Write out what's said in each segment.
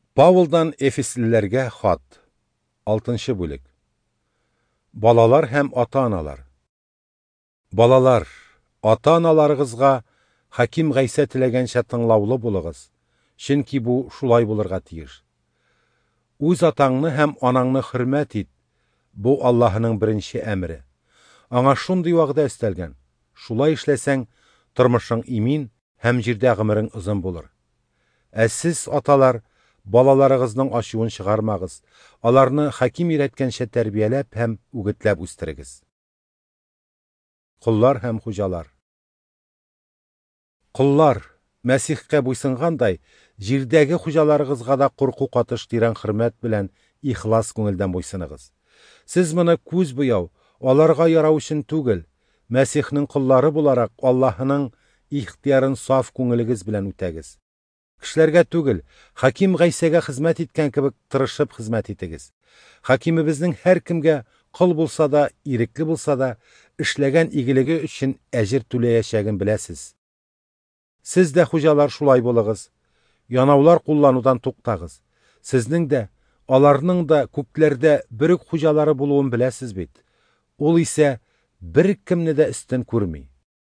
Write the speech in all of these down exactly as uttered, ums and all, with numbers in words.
Павлдан Эфеслиләргә хат. алтынчы бүлек. Балалар һәм ата-аналар. Балалар, ата-аналарыгызга Хаким Гайса теләгәнчә тыңлаулы булыгыз, чөнки бу шулай булырга тиеш. Үз атаңны һәм анаңны хөрмәт ит. Бу Аллаһның беренче әмре. Аңа шундый вәгъдә өстәлгән. Шулай эшләсәң, тормышың имин һәм җирдә гомерең озын булыр. Ә сез, аталар, балаларыгызның ачуын чыгармагыз. Аларны Хаким өйрәткәнчә тәрбияләп һәм үгетләп үстерегез. Куллар һәм хуҗалар. Куллар, Мәсихкә буйсынгандай, җирдәге хуҗаларыгызга да курку катыш тирән хөрмәт белән ихлас күңелдән буйсыныгыз. Сез моны күз буяу, аларга ярау өчен түгел, Мәсихнең куллары буларак Аллаһның ихтиярын саф күңелегез белән үтәгез. Кешеләргә түгел, Хаким Гайсәгә хезмәт иткән кебек тырышып хезмәт итегез. Хакимебезнең һәр кемгә кол булса да, ирекле булса да, эшләгән игелеге өчен әҗер түләячәген беләсез. Сез дә, хуҗалар, шулай булыгыз. Янаулар кулланудан туктагыз. Сезнең дә, аларның да күкләрдә берүк хуҗалары булуын беләсез бит. Ул исә бер кемне дә өстен күрми.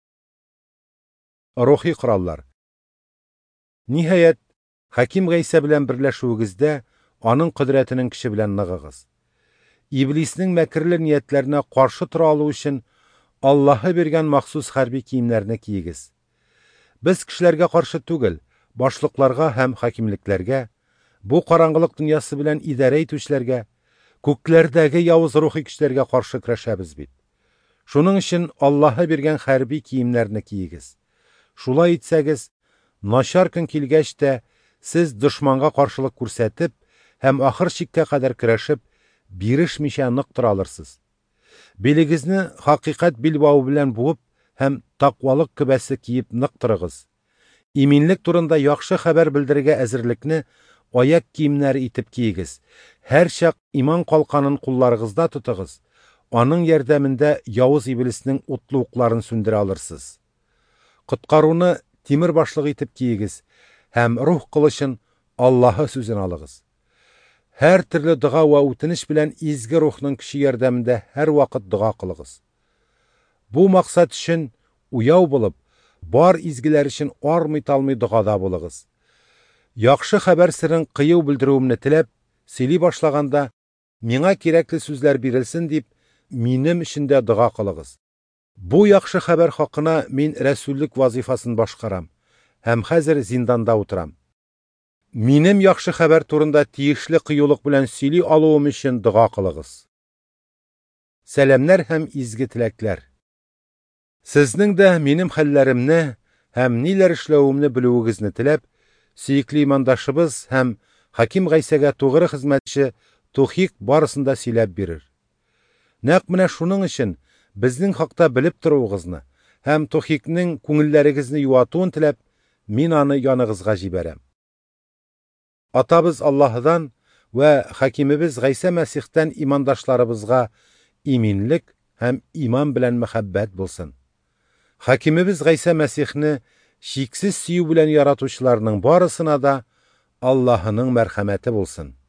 Рухи кораллар. Ниһаять, Хаким Гайса белән берләшүегездә аның кодрәтенең көче белән ныгыгыз. Иблиснең мәкерле ниятләренә каршы тора алу өчен Аллаһы биргән махсус хәрби киемнәрне киегез. Без кешеләргә каршы түгел, башлыкларга һәм хакимлекләргә, бу караңгылык дөньясы белән идарә итүчеләргә, күкләрдәге явыз рухи көчләргә каршы көрәшәбез бит. Шуның өчен Аллаһы биргән хәрби киемнәрне киегез. Шулай итсәгез, начар көн килгәч тә сез дошманга каршылык күрсәтеп һәм ахыр чиккә кадәр көрәшеп, бирешмичә нык тора алырсыз. Билегезне хакыйкать билбау белән буып һәм тақвалык көбәсе киеп нык торыгыз. Иминлек турында яхшы хәбәр белдерергә әзерлекне аяк киемнәре итеп киегез. Һәр чак иман калканын кулларыгызда тотыгыз. Аның ярдәмендә явыз иблиснең утлы укларын сүндерә алырсыз. Коткаруны тимер башлык итеп киегез һәм рух кылычын Аллаһы сүзен алыгыз. Һәр төрле дуга ва үтенеч белән изге рухның көче ярдәмендә һәр вакыт дуга кылыгыз. Бу максат өчен уяу булып, бар изгеләр өчен армый-талмый дугада булыгыз. Яхшы хәбәр сирен кыю белдерүемне теләп, сөйли башлаганда, миңа кирәкле сүзләр бирелсен дип, минем өчен дә дуга кылыгыз. Бу яхшы хәбәр хакына мин рәсүллек вазифасын башкарам һәм хәзер зинданда утырам. Минем яхшы хәбәр турында тиешле кыюлык белән сөйли алуым өчен дуга кылыгыз. Сәламнар һәм изге теләкләр. Сезнең дә минем хәлләремне һәм ниләр эшләвемне белүегезне теләп, сөекле имандашыбыз һәм Хаким Гайсәгә тугры хезмәтче Тухик барысында сөйләп бирер. Нәкъ менә шуның өчен безнең хакта белеп торуыгызны һәм Тухикның күңелләрегезне юатуын теләп, мин аны яныгызга җибәрәм. Атабыз Аллаһыдан ва Хакимебез Гайса Мәсихтән имандашларыбызга иминлек һәм иман белән мәхәббәт булсын. Хакимебез Гайса Мәсихне шиксез сөю белән яратучыларның барысына да Аллаһының мәрхәмәте булсын.